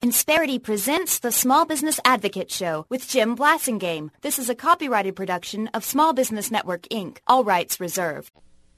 Insperity presents the Small Business Advocate Show with Jim Blasingame. This is a copyrighted production of Small Business Network, Inc., all rights reserved.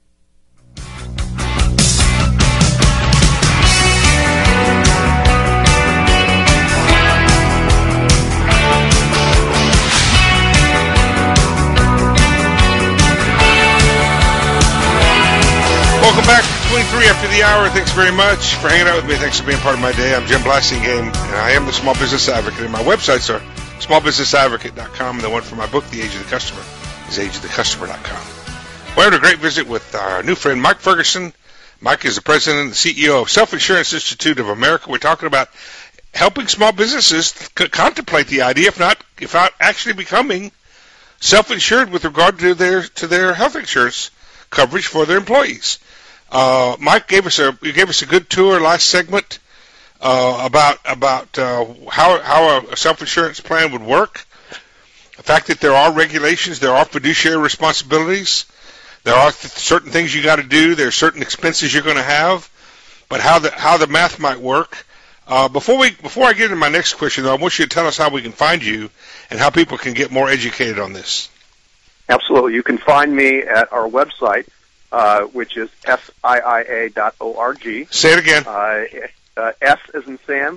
Welcome back to 23 after the hour. Thanks very much for hanging out with me. Thanks for being part of my day. I'm Jim Blasingame, and I am the Small Business Advocate. And my websites are smallbusinessadvocate.com, and the one for my book, The Age of the Customer, is ageofthecustomer.com. We're having a great visit with our new friend, Mike Ferguson. Mike is the president and CEO of Self-Insurance Institute of America. We're talking about helping small businesses contemplate the idea, if not actually becoming self-insured with regard to their health insurance coverage for their employees. Mike gave us a good tour last segment about how a self-insurance plan would work. The fact that there are regulations, there are fiduciary responsibilities, there are certain things you got to do, there are certain expenses you're going to have, but how the math might work. Before I get into my next question, though, I want you to tell us how we can find you and how people can get more educated on this. Absolutely. You can find me at our website, which is siia.org. Say it again. S as in Sam,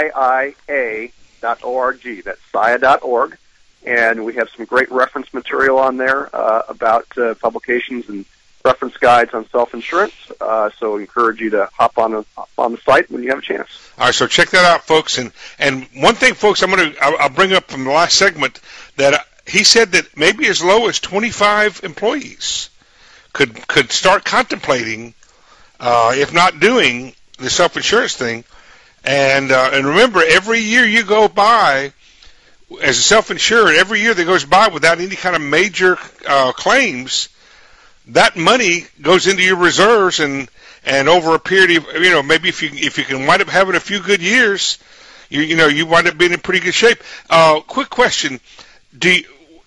iia.org. That's SIA.org. And we have some great reference material on there about publications and reference guides on self-insurance. So I encourage you to hop on the site when you have a chance. All right, so check that out, folks. And one thing, folks, I'll bring up from the last segment that he said that maybe as low as 25 employees could start contemplating, if not doing, the self-insurance thing. And remember, every year you go by as a self-insured, every year that goes by without any kind of major claims, that money goes into your reserves, and over a period of, maybe if you can wind up having a few good years, you wind up being in pretty good shape. Quick question: Do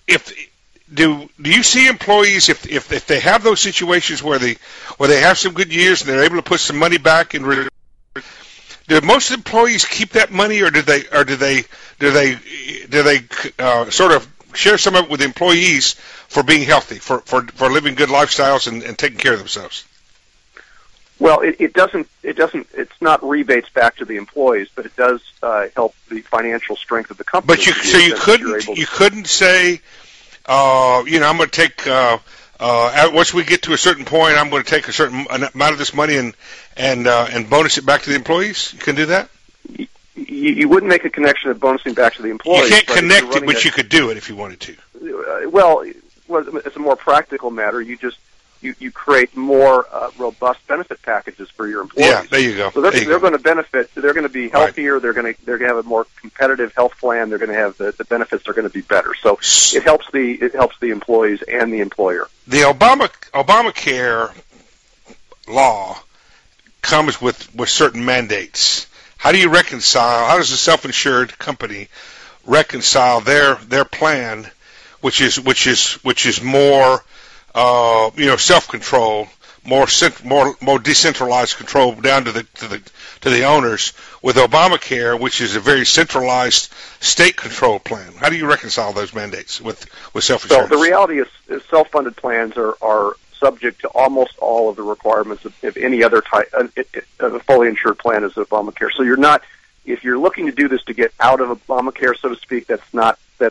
you see employees if they have those situations where they have some good years and they're able to put some money back in? Do most employees keep that money, or do they sort of share some of it with employees for being healthy, for living good lifestyles and taking care of themselves? Well, it doesn't. It's not rebates back to the employees, but it does help the financial strength of the company. But you couldn't say, I'm going to take once we get to a certain point, I'm going to take a certain amount of this money and bonus it back to the employees. You can do that. You wouldn't make a connection of bonusing back to the employees. You can't connect it, but you could do it if you wanted to. Well, it's a more practical matter. You create more robust benefit packages for your employees. Yeah, there you go. So they're going to benefit. They're going to be healthier. Right. They're going to have a more competitive health plan. They're going to have the benefits are going to be better. So it helps the employees and the employer. The Obamacare law comes with certain mandates. How do you reconcile? How does a self-insured company reconcile their plan, which is more self-control, more decentralized control down to the owners, with Obamacare, which is a very centralized state-controlled plan? How do you reconcile those mandates with self-insurance? So the reality is self-funded plans are subject to almost all of the requirements of any other type. A fully insured plan is Obamacare. So if you're looking to do this to get out of Obamacare, so to speak, that's not the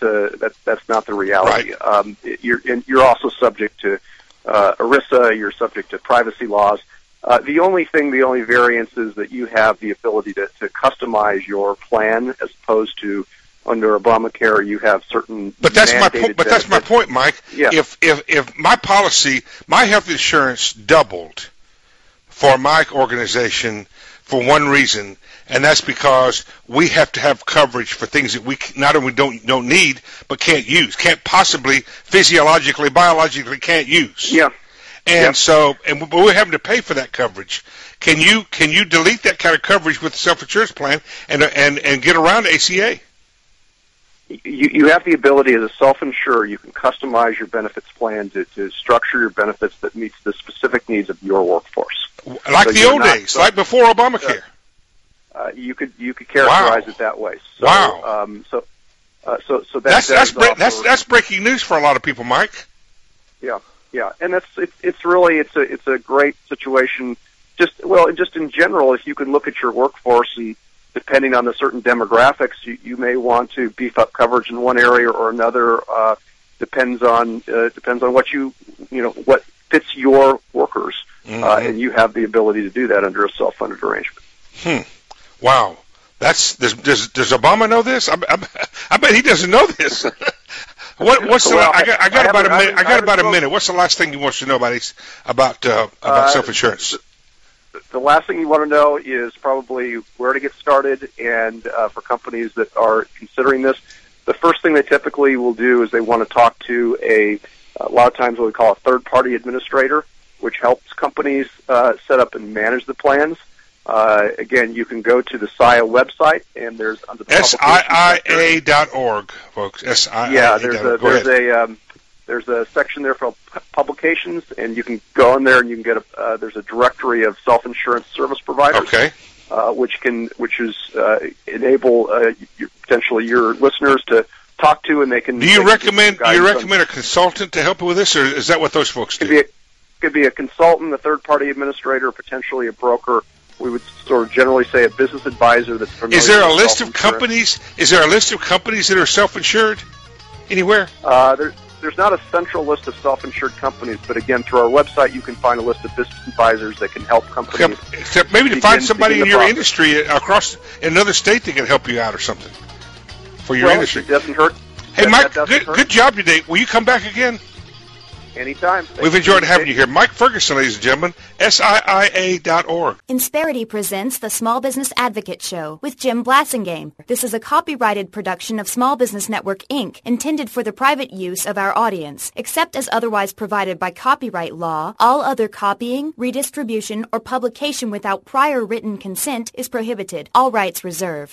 reality. Right. You're also subject to ERISA. You're subject to privacy laws. The only variance is that you have the ability to customize your plan, as opposed to under Obamacare you have certain. But that's my point. But that's my point, Mike. Yeah. If my policy, my health insurance doubled for my organization for one reason, and that's because we have to have coverage for things that we not only don't need, but can't use, can't possibly physiologically, biologically can't use. Yeah. And we're having to pay for that coverage. Can you delete that kind of coverage with the self-insurance plan and get around ACA? You have the ability as a self-insurer. You can customize your benefits plan to structure your benefits that meets the specific needs of your workforce. Like the old days, like before Obamacare. You could characterize it that way. So, wow. So that's breaking news for a lot of people, Mike. Yeah, and it's really a great situation. Just in general, if you can look at your workforce and depending on the certain demographics, you may want to beef up coverage in one area or another. Depends on what what fits your workers, and you have the ability to do that under a self-funded arrangement. Wow, does Obama know this? I bet he doesn't know this. I got about a minute. What's the last thing he wants to know about self-insurance? The last thing you want to know is probably where to get started, and for companies that are considering this, the first thing they typically will do is they want to talk to a lot of times what we call a third-party administrator, which helps companies set up and manage the plans. Again, you can go to the SIA website, and there's under the SIIA.org, folks. SIIA. Yeah, there's a section there for publications, and you can go in there and you can get there's a directory of self-insurance service providers. Okay. Which enable potentially your listeners to talk to, and they can. Do you recommend a consultant to help with this, or is that what those folks do? Could be a consultant, a third-party administrator, potentially a broker. We would sort of generally say a business advisor that's familiar. Is there a list of companies? Is there a list of companies that are self-insured anywhere? There's not a central list of self-insured companies, but again, through our website, you can find a list of business advisors that can help companies. Except maybe to find somebody in your industry across in another state that can help you out or something for your industry. It doesn't hurt. Hey, Mike, good job today. Will you come back again? Anytime. We've enjoyed having you here. Mike Ferguson, ladies and gentlemen, SIIA.org. Insperity presents the Small Business Advocate Show with Jim Blasingame. This is a copyrighted production of Small Business Network, Inc., intended for the private use of our audience. Except as otherwise provided by copyright law, all other copying, redistribution, or publication without prior written consent is prohibited. All rights reserved.